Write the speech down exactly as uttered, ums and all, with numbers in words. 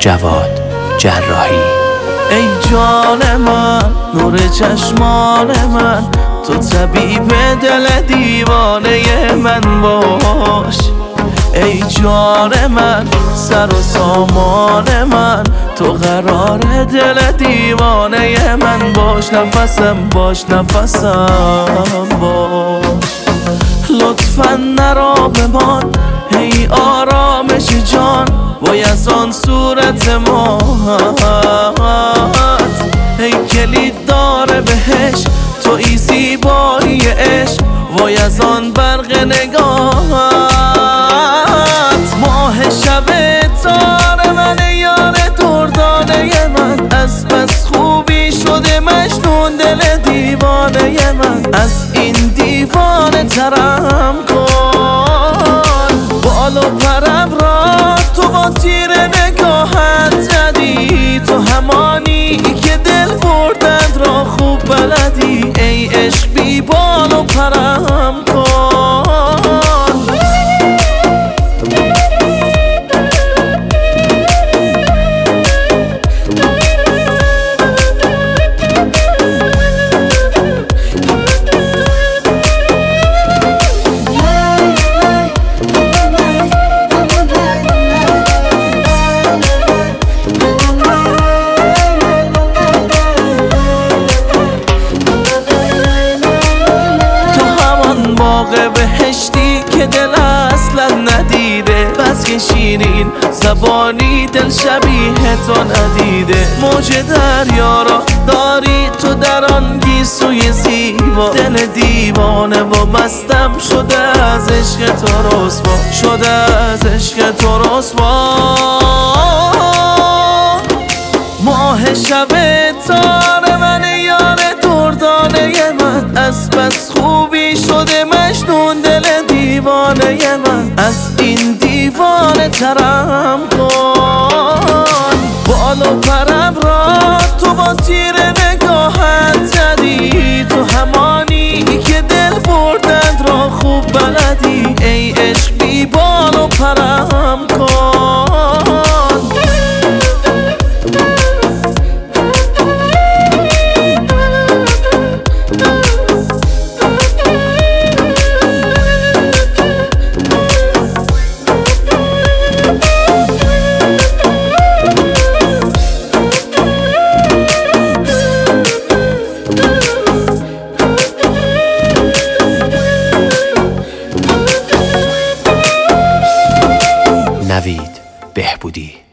جواد جراحی. ای جان من، نور چشمان من، تو طبیب دل دیوانه من باش. ای جان من، سر و سامان من، تو قرار دل دیوانه من باش. نفسم باش، نفسم باش. لطفا نرا بمان ای آرامش جان، وای از آن صورت ماهت. ای کلید داره بهش توی زیبایی عشق، وای از آن برق نگاهت. ماه شب تار من، یار دردانه من، از بس خوبی شده مجنون دل دیوانه من. از این دیوانه ترم کن، بال و پرم را تو با تیر نگاهت زدی. تو همانی که دل بردند را خوب بلدی. ای عشق بی بال و پرم کن. باغ بهشتی که دل اصلا ندیده، بس که شیرین زبانی دل شبیه تو ندیده. موج دریا را داری تو در آن گیسوی زیبا، دل دیوانه و مستم شده از عشق تو رسوا، شده از عشق تو رسوا. ماه شب تار من، یار دردانه من، از بس خوبی شده مجنون دل دیوانه من. از این دیوانه ترم کن، بال و پرم را تو با تیر نگاهت زدی. تو همانی که دل بردند را خوب بلدی. ای عشق بی بال و پرم کن. نوید بهبودی.